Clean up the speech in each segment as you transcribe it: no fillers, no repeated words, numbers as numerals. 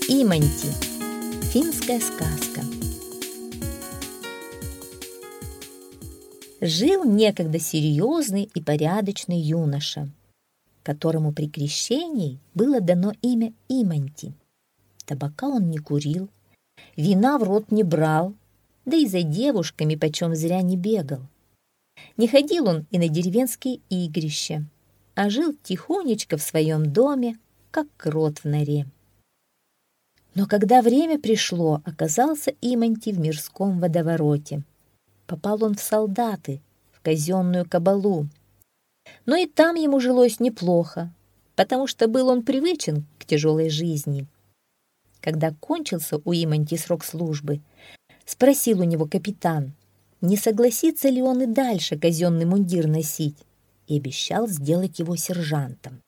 Иманти. Финская сказка. Жил некогда серьезный и порядочный юноша, которому при крещении было дано имя Иманти. Табака он не курил, вина в рот не брал, да и за девушками почем зря не бегал. Не ходил он и на деревенские игрища, а жил тихонечко в своем доме, как крот в норе. Но когда время пришло, оказался Иманти в мирском водовороте. Попал он в солдаты, в казенную кабалу. Но и там ему жилось неплохо, потому что был он привычен к тяжелой жизни. Когда кончился у Иманти срок службы, спросил у него капитан, не согласится ли он и дальше казенный мундир носить, и обещал сделать его сержантом.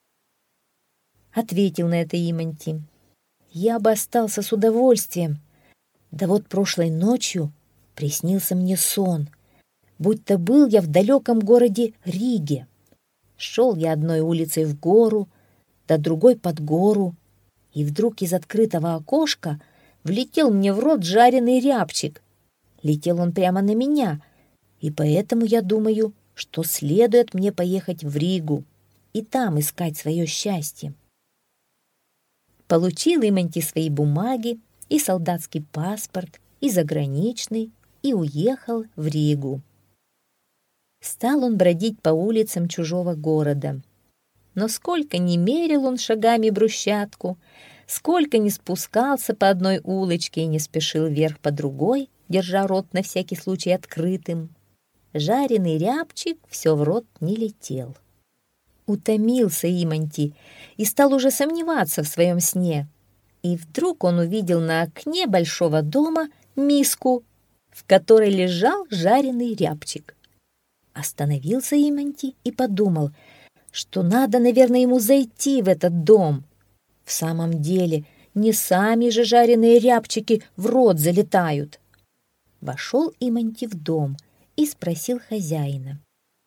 Ответил на это Иманти: «Я бы остался с удовольствием, да вот прошлой ночью приснился мне сон, будто был я в далеком городе Риге. Шел я одной улицей в гору, да другой под гору, и вдруг из открытого окошка влетел мне в рот жареный рябчик. Летел он прямо на меня, и поэтому я думаю, что следует мне поехать в Ригу и там искать свое счастье». Получил Иманти свои бумаги, и солдатский паспорт, и заграничный, и уехал в Ригу. Стал он бродить по улицам чужого города. Но сколько ни мерил он шагами брусчатку, сколько ни спускался по одной улочке и не спешил вверх по другой, держа рот на всякий случай открытым, жареный рябчик все в рот не летел. Утомился Иманти и стал уже сомневаться в своем сне. И вдруг он увидел на окне большого дома миску, в которой лежал жареный рябчик. Остановился Иманти и подумал, что надо, наверное, ему зайти в этот дом. В самом деле, не сами же жареные рябчики в рот залетают. Вошел Иманти в дом и спросил хозяина.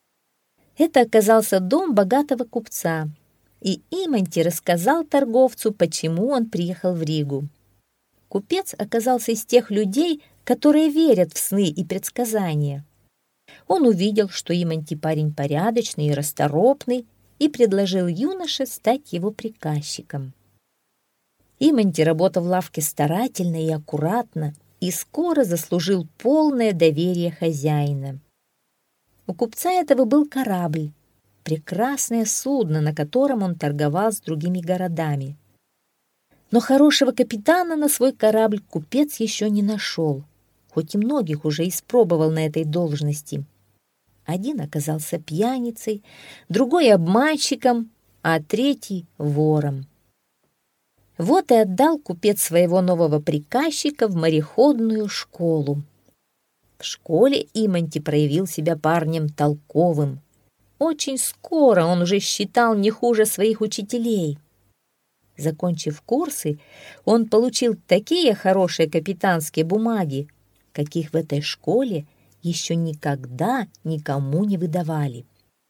Это оказался дом богатого купца, и Иманти рассказал торговцу, почему он приехал в Ригу. Купец оказался из тех людей, которые верят в сны и предсказания. Он увидел, что Иманти парень порядочный и расторопный, и предложил юноше стать его приказчиком. Иманти работал в лавке старательно и аккуратно, и скоро заслужил полное доверие хозяина. У купца этого был корабль, прекрасное судно, на котором он торговал с другими городами. Но хорошего капитана на свой корабль купец еще не нашел, хоть и многих уже испробовал на этой должности. Один оказался пьяницей, другой обманщиком, а третий — вором. Вот и отдал купец своего нового приказчика в мореходную школу. В школе Иманти проявил себя парнем толковым. Очень скоро он уже считал не хуже своих учителей. Закончив курсы, он получил такие хорошие капитанские бумаги, каких в этой школе еще никогда никому не выдавали.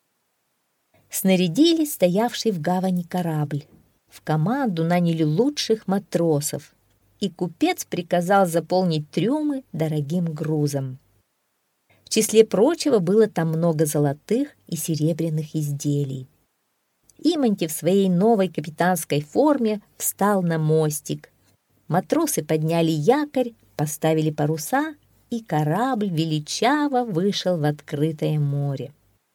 Снарядили стоявший в гавани корабль. В команду наняли лучших матросов, и купец приказал заполнить трюмы дорогим грузом. В числе прочего было там много золотых и серебряных изделий. Иманти в своей новой капитанской форме встал на мостик. Матросы подняли якорь, поставили паруса, и корабль величаво вышел в открытое море.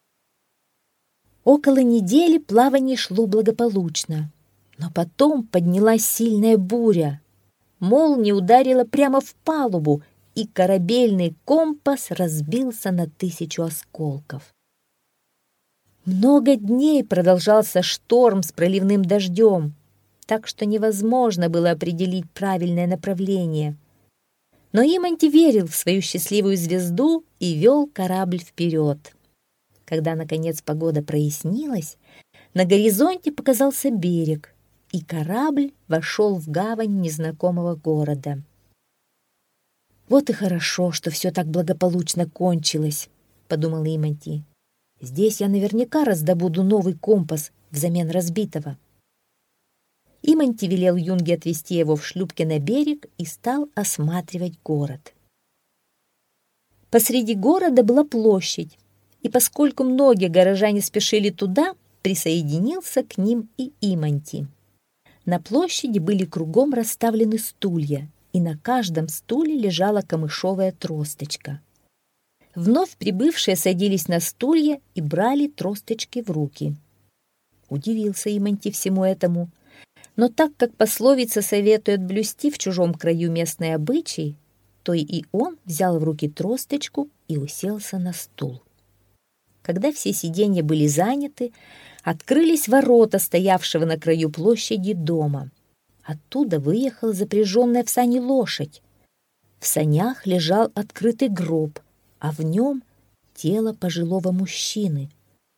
Около недели плавание шло благополучно, но потом поднялась сильная буря. Молния ударила прямо в палубу, и корабельный компас разбился на 1000 осколков. Много дней продолжался шторм с проливным дождем, так что невозможно было определить правильное направление. Но Иманти верил в свою счастливую звезду и вел корабль вперед. Когда, наконец, погода прояснилась, на горизонте показался берег, и корабль вошел в гавань незнакомого города. «Вот и хорошо, что все так благополучно кончилось», — подумал Иманти. «Здесь я наверняка раздобуду новый компас взамен разбитого». Имонти велел Юнге отвезти его в шлюпке на берег и стал осматривать город. Посреди города была площадь, и поскольку многие горожане спешили туда, присоединился к ним и Имонти. На площади были кругом расставлены стулья, и на каждом стуле лежала камышовая тросточка. Вновь прибывшие садились на стулья и брали тросточки в руки. Удивился Имонти всему этому, но так как пословица советует блюсти в чужом краю местный обычай, то и он взял в руки тросточку и уселся на стул. Когда все сиденья были заняты, открылись ворота стоявшего на краю площади дома. Оттуда выехала запряженная в сани лошадь. В санях лежал открытый гроб, а в нем тело пожилого мужчины.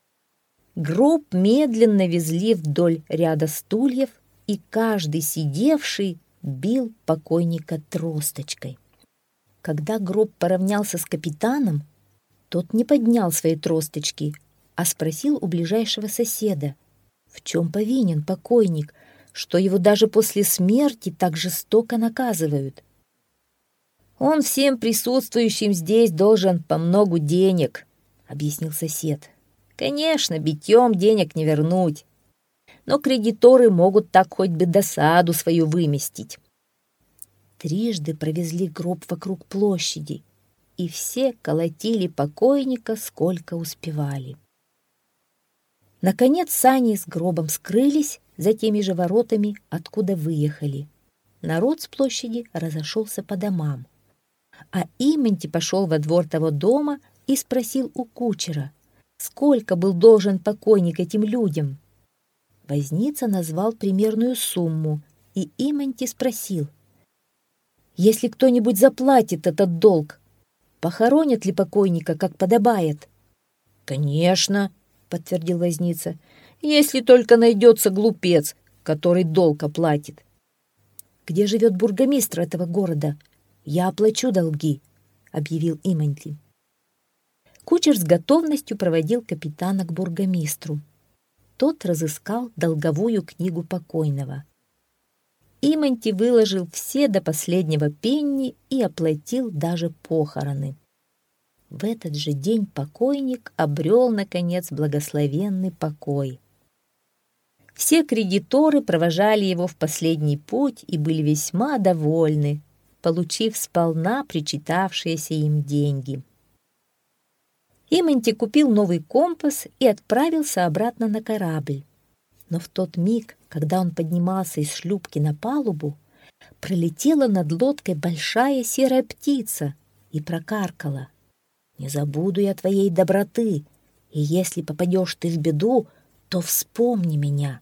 Гроб медленно везли вдоль ряда стульев, и каждый сидевший бил покойника тросточкой. Когда гроб поравнялся с капитаном, тот не поднял свои тросточки, а спросил у ближайшего соседа, в чем повинен покойник, что его даже после смерти так жестоко наказывают. «Он всем присутствующим здесь должен по многу денег», — объяснил сосед. «Конечно, битьем денег не вернуть, но кредиторы могут так хоть бы досаду свою выместить». Трижды провезли гроб вокруг площади, и все колотили покойника, сколько успевали. Наконец сани с гробом скрылись за теми же воротами, откуда выехали. Народ с площади разошелся по домам. А Имонти пошел во двор того дома и спросил у кучера, сколько был должен покойник этим людям. Возница назвал примерную сумму, и Имонти спросил, если кто-нибудь заплатит этот долг, похоронят ли покойника, как подобает? «Конечно», — подтвердил возница, «если только найдется глупец, который долг оплатит». «Где живет бургомистр этого города? Я оплачу долги», — объявил Имонти. Кучер с готовностью проводил капитана к бургомистру. Тот разыскал долговую книгу покойного. Имонти выложил все до последнего пенни и оплатил даже похороны. В этот же день покойник обрел, наконец, благословенный покой. Все кредиторы провожали его в последний путь и были весьма довольны, получив сполна причитавшиеся им деньги. Имонти купил новый компас и отправился обратно на корабль. Но в тот миг, когда он поднимался из шлюпки на палубу, пролетела над лодкой большая серая птица и прокаркала: «Не забуду я твоей доброты, и если попадешь ты в беду, то вспомни меня».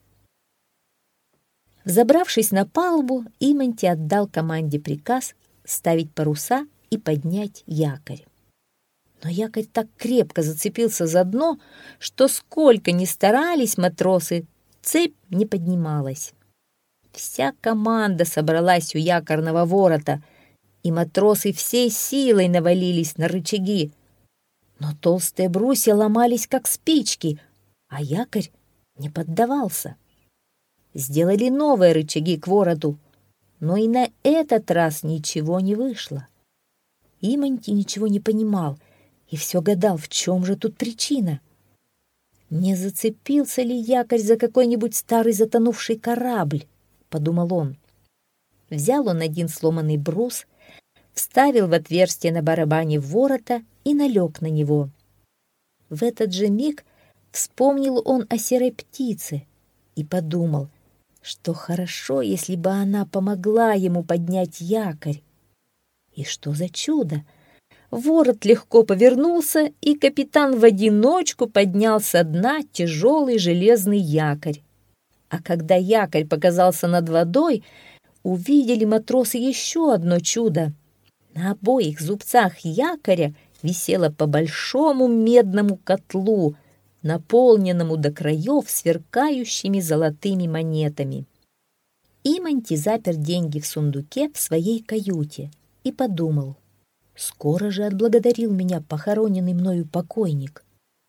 Взобравшись на палубу, Имонти отдал команде приказ ставить паруса и поднять якорь. Но якорь так крепко зацепился за дно, что сколько ни старались матросы, цепь не поднималась. Вся команда собралась у якорного ворота, и матросы всей силой навалились на рычаги. Но толстые брусья ломались, как спички, а якорь не поддавался. Сделали новые рычаги к вороту, но и на этот раз ничего не вышло. Имонти ничего не понимал и все гадал, в чем же тут причина. «Не зацепился ли якорь за какой-нибудь старый затонувший корабль?» — подумал он. Взял он один сломанный брус, вставил в отверстие на барабане ворота и налег на него. В этот же миг вспомнил он о серой птице и подумал, что хорошо, если бы она помогла ему поднять якорь. И что за чудо! Ворот легко повернулся, и капитан в одиночку поднял со дна тяжелый железный якорь. А когда якорь показался над водой, увидели матросы еще одно чудо. На обоих зубцах якоря висело по большому медному котлу, наполненному до краев сверкающими золотыми монетами. Имонти запер деньги в сундуке в своей каюте и подумал: скоро же отблагодарил меня похороненный мною покойник.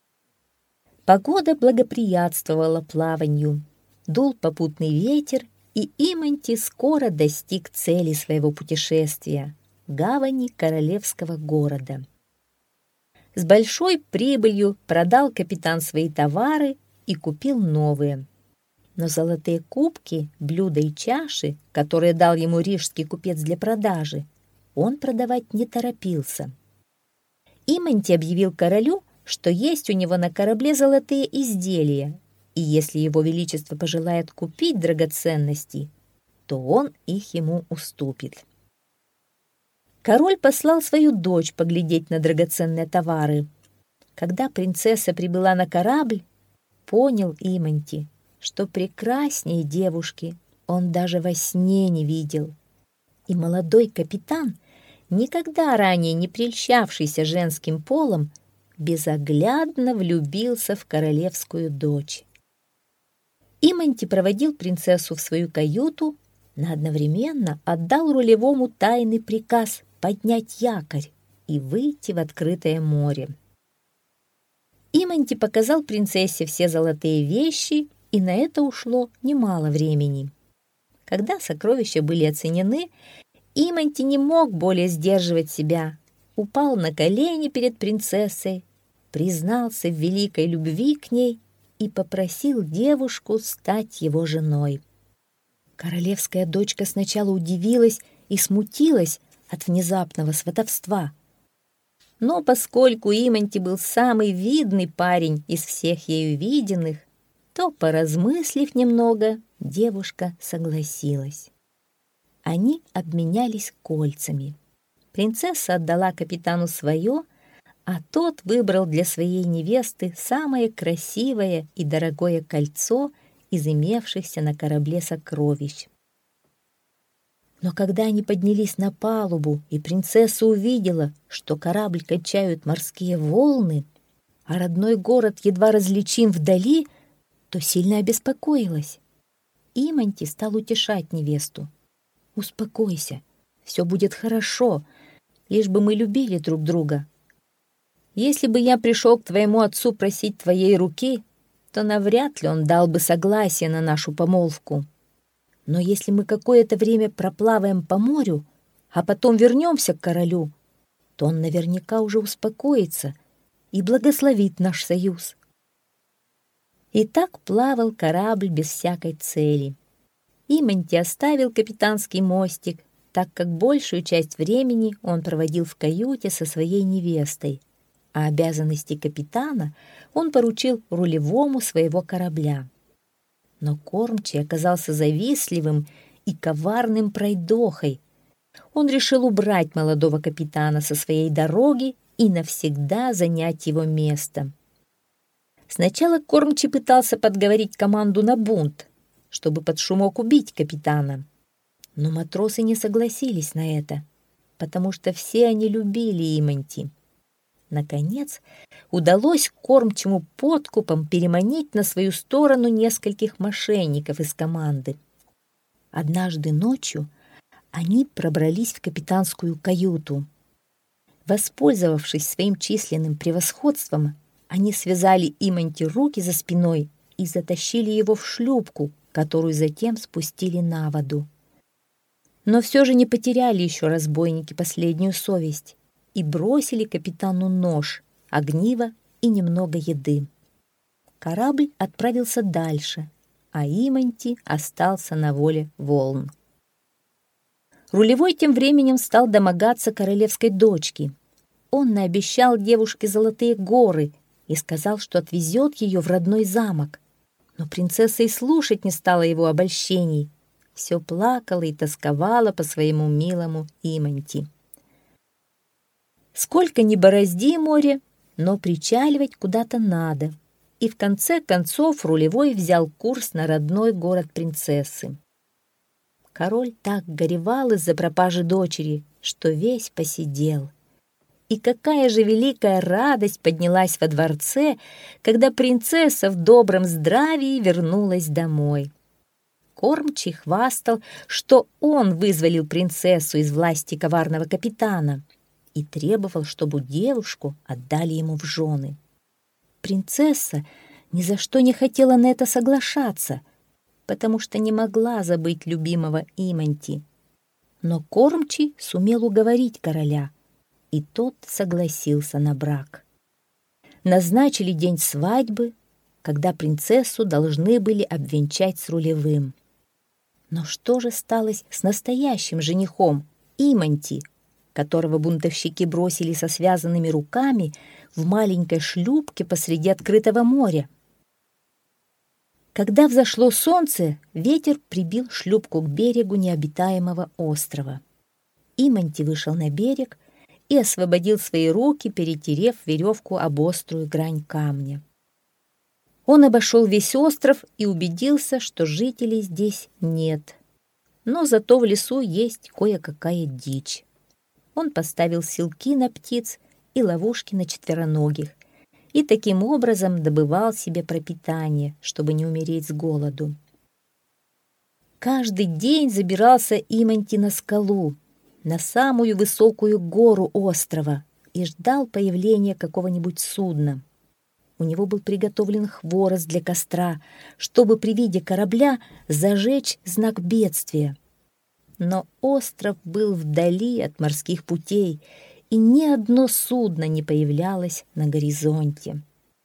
Погода благоприятствовала плаванию. Дул попутный ветер, и Имонти скоро достиг цели своего путешествия — гавани королевского города. С большой прибылью продал капитан свои товары и купил новые. Но золотые кубки, блюда и чаши, которые дал ему рижский купец для продажи, он продавать не торопился. Имонти объявил королю, что есть у него на корабле золотые изделия, и если его величество пожелает купить драгоценности, то он их ему уступит. Король послал свою дочь поглядеть на драгоценные товары. Когда принцесса прибыла на корабль, понял Имонти, что прекраснее девушки он даже во сне не видел. И молодой капитан, никогда ранее не прельщавшийся женским полом, безоглядно влюбился в королевскую дочь. Имонти проводил принцессу в свою каюту, но одновременно отдал рулевому тайный приказ поднять якорь и выйти в открытое море. Имонти показал принцессе все золотые вещи, и на это ушло немало времени. Когда сокровища были оценены, Имонти не мог более сдерживать себя, упал на колени перед принцессой, признался в великой любви к ней и попросил девушку стать его женой. Королевская дочка сначала удивилась и смутилась от внезапного сватовства. Но поскольку Имонти был самый видный парень из всех ею виденных, то, поразмыслив немного, девушка согласилась. Они обменялись кольцами. Принцесса отдала капитану свое, а тот выбрал для своей невесты самое красивое и дорогое кольцо из имевшихся на корабле сокровищ. Но когда они поднялись на палубу, и принцесса увидела, что корабль качают морские волны, а родной город едва различим вдали, то сильно обеспокоилась. Имонти стал утешать невесту. «Успокойся, все будет хорошо, лишь бы мы любили друг друга. Если бы я пришел к твоему отцу просить твоей руки, то навряд ли он дал бы согласие на нашу помолвку. Но если мы какое-то время проплаваем по морю, а потом вернемся к королю, то он наверняка уже успокоится и благословит наш союз». И так плавал корабль без всякой цели. Имонти оставил капитанский мостик, так как большую часть времени он проводил в каюте со своей невестой, а обязанности капитана он поручил рулевому своего корабля. Но кормчий оказался завистливым и коварным пройдохой. Он решил убрать молодого капитана со своей дороги и навсегда занять его место. Сначала кормчий пытался подговорить команду на бунт, чтобы под шумок убить капитана. Но матросы не согласились на это, потому что все они любили Имонти. Наконец, удалось кормчему подкупом переманить на свою сторону нескольких мошенников из команды. Однажды ночью они пробрались в капитанскую каюту. Воспользовавшись своим численным превосходством, они связали Имонти руки за спиной и затащили его в шлюпку, которую затем спустили на воду. Но все же не потеряли еще разбойники последнюю совесть и бросили капитану нож, огниво и немного еды. Корабль отправился дальше, а Имонти остался на воле волн. Рулевой тем временем стал домогаться королевской дочки. Он наобещал девушке золотые горы и сказал, что отвезет ее в родной замок. Но принцесса и слушать не стала его обольщений. Все плакала и тосковала по своему милому Имонти. Сколько ни борозди море, но причаливать куда-то надо. И в конце концов рулевой взял курс на родной город принцессы. Король так горевал из-за пропажи дочери, что весь посидел. И какая же великая радость поднялась во дворце, когда принцесса в добром здравии вернулась домой. Кормчий хвастал, что он вызволил принцессу из власти коварного капитана и требовал, чтобы девушку отдали ему в жены. Принцесса ни за что не хотела на это соглашаться, потому что не могла забыть любимого Имонти. Но кормчий сумел уговорить короля, и тот согласился на брак. Назначили день свадьбы, когда принцессу должны были обвенчать с рулевым. Но что же сталось с настоящим женихом, Имонти, которого бунтовщики бросили со связанными руками в маленькой шлюпке посреди открытого моря? Когда взошло солнце, ветер прибил шлюпку к берегу необитаемого острова. Имонти вышел на берег и освободил свои руки, перетерев веревку об острую грань камня. Он обошел весь остров и убедился, что жителей здесь нет. Но зато в лесу есть кое-какая дичь. Он поставил селки на птиц и ловушки на четвероногих, и таким образом добывал себе пропитание, чтобы не умереть с голоду. Каждый день забирался Имонти на скалу, на самую высокую гору острова, и ждал появления какого-нибудь судна. У него был приготовлен хворост для костра, чтобы при виде корабля зажечь знак бедствия. Но остров был вдали от морских путей, и ни одно судно не появлялось на горизонте.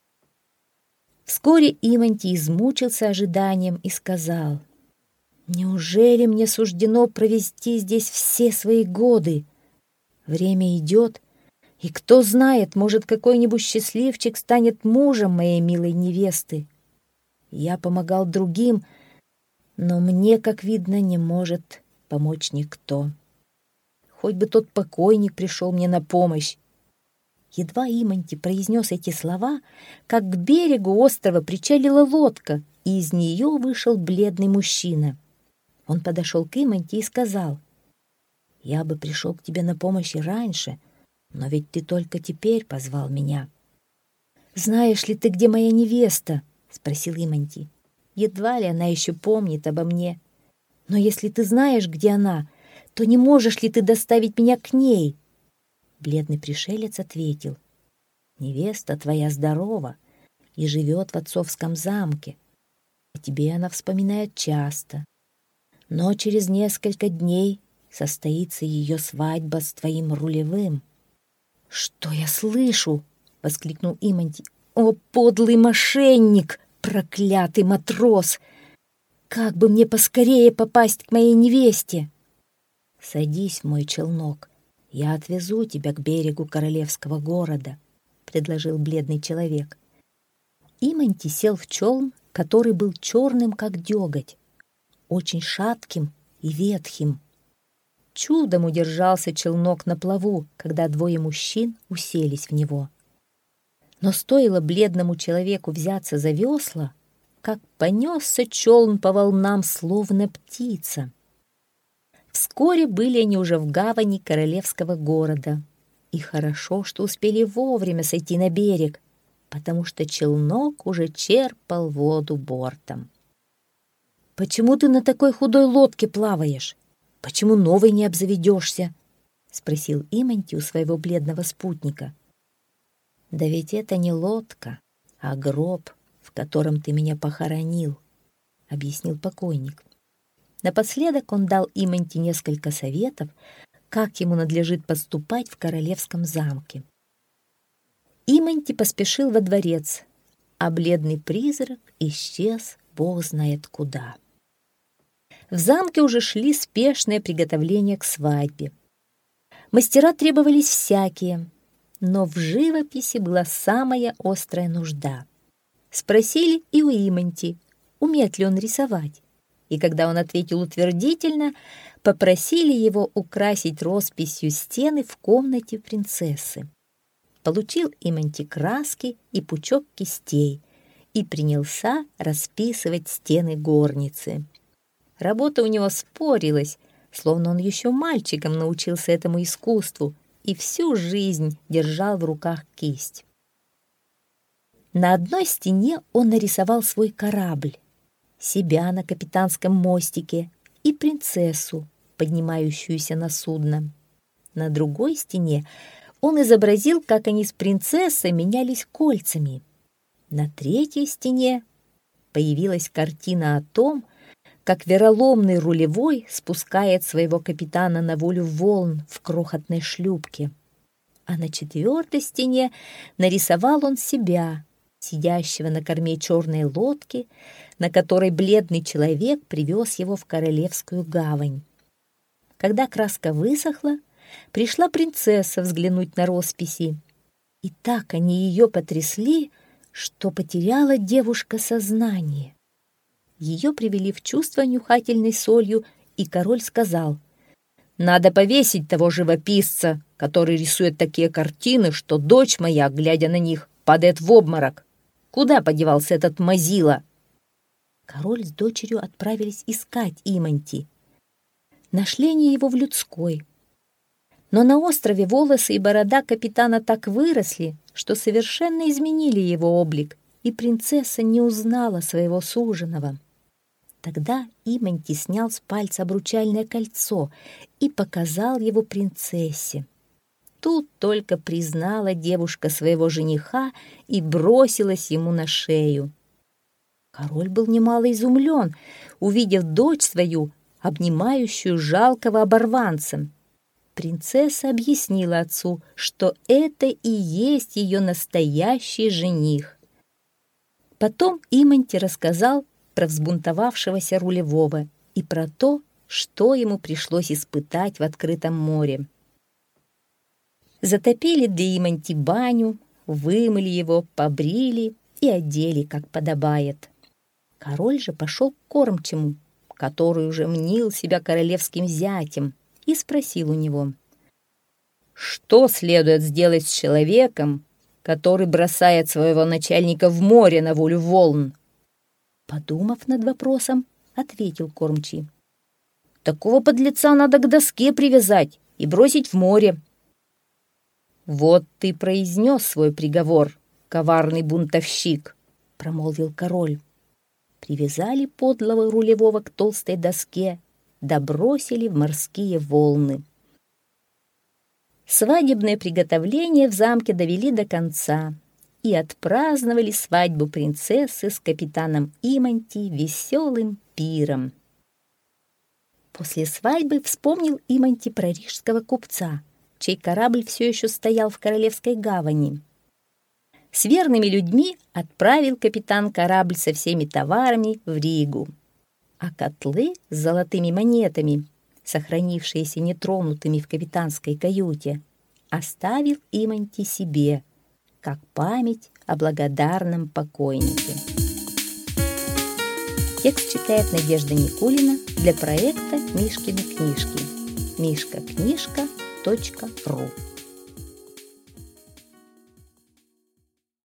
Вскоре Имонти измучился ожиданием и сказал: «Неужели мне суждено провести здесь все свои годы? Время идет, и кто знает, может, какой-нибудь счастливчик станет мужем моей милой невесты. Я помогал другим, но мне, как видно, не может помочь никто. Хоть бы тот покойник пришел мне на помощь». Едва Имонти произнес эти слова, как к берегу острова причалила лодка, и из нее вышел бледный мужчина. Он подошел к Имонти и сказал: «Я бы пришел к тебе на помощь и раньше, но ведь ты только теперь позвал меня». «Знаешь ли ты, где моя невеста?» — спросил Имонти. «Едва ли она еще помнит обо мне. Но если ты знаешь, где она, то не можешь ли ты доставить меня к ней?» Бледный пришелец ответил: «Невеста твоя здорова и живет в отцовском замке. О тебе она вспоминает часто. Но через несколько дней состоится ее свадьба с твоим рулевым». «Что я слышу?» — воскликнул Имонти. «О, подлый мошенник, проклятый матрос! Как бы мне поскорее попасть к моей невесте!» «Садись в мой челнок, я отвезу тебя к берегу королевского города», — предложил бледный человек. Имонти сел в челн, который был черным, как деготь, очень шатким и ветхим. Чудом удержался челнок на плаву, когда двое мужчин уселись в него. Но стоило бледному человеку взяться за весла, как понесся челн по волнам, словно птица. Вскоре были они уже в гавани королевского города, и хорошо, что успели вовремя сойти на берег, потому что челнок уже черпал воду бортом. «Почему ты на такой худой лодке плаваешь? Почему новой не обзаведешься?» — спросил Имонти у своего бледного спутника. «Да ведь это не лодка, а гроб, в котором ты меня похоронил», — объяснил покойник. Напоследок он дал Имонти несколько советов, как ему надлежит поступать в королевском замке. Имонти поспешил во дворец, а бледный призрак исчез бог знает куда. В замке уже шли спешные приготовления к свадьбе. Мастера требовались всякие, но в живописи была самая острая нужда. Спросили и у Имонти, умеет ли он рисовать, и когда он ответил утвердительно, попросили его украсить росписью стены в комнате принцессы. Получил Имонти краски и пучок кистей и принялся расписывать стены горницы. Работа у него спорилась, словно он еще мальчиком научился этому искусству и всю жизнь держал в руках кисть. На одной стене он нарисовал свой корабль, себя на капитанском мостике и принцессу, поднимающуюся на судно. На другой стене он изобразил, как они с принцессой менялись кольцами. На третьей стене появилась картина о том, как вероломный рулевой спускает своего капитана на волю волн в крохотной шлюпке. А на 4-й стене нарисовал он себя, сидящего на корме черной лодки, на которой бледный человек привез его в Королевскую гавань. Когда краска высохла, пришла принцесса взглянуть на росписи, и так они ее потрясли, что потеряла девушка сознание. Ее привели в чувство нюхательной солью, и король сказал: «Надо повесить того живописца, который рисует такие картины, что дочь моя, глядя на них, падает в обморок. Куда подевался этот мазила?» Король с дочерью отправились искать Имонти. Нашли они его в людской. Но на острове волосы и борода капитана так выросли, что совершенно изменили его облик, и принцесса не узнала своего суженого. Тогда Имонти снял с пальца обручальное кольцо и показал его принцессе. Тут только признала девушка своего жениха и бросилась ему на шею. Король был немало изумлен, увидев дочь свою, обнимающую жалкого оборванца. Принцесса объяснила отцу, что это и есть ее настоящий жених. Потом Имонти рассказал про взбунтовавшегося рулевого и про то, что ему пришлось испытать в открытом море. Затопили для Имонти баню, вымыли его, побрили и одели, как подобает. Король же пошел к кормчему, который уже мнил себя королевским зятем, и спросил у него: «Что следует сделать с человеком, который бросает своего начальника в море на волю волн?» Подумав над вопросом, ответил кормчий: «Такого подлеца надо к доске привязать и бросить в море». «Вот ты произнес свой приговор, коварный бунтовщик», — промолвил король. Привязали подлого рулевого к толстой доске, да бросили в морские волны. Свадебные приготовления в замке довели до конца и отпраздновали свадьбу принцессы с капитаном Имонти веселым пиром. После свадьбы вспомнил Имонти про рижского купца, чей корабль все еще стоял в Королевской гавани. С верными людьми отправил капитан корабль со всеми товарами в Ригу, а котлы с золотыми монетами, сохранившиеся нетронутыми в капитанской каюте, оставил Имонти себе, как память о благодарном покойнике. Текст читает Надежда Никулина для проекта «Мишкины книжки» mishkaknижка.ру.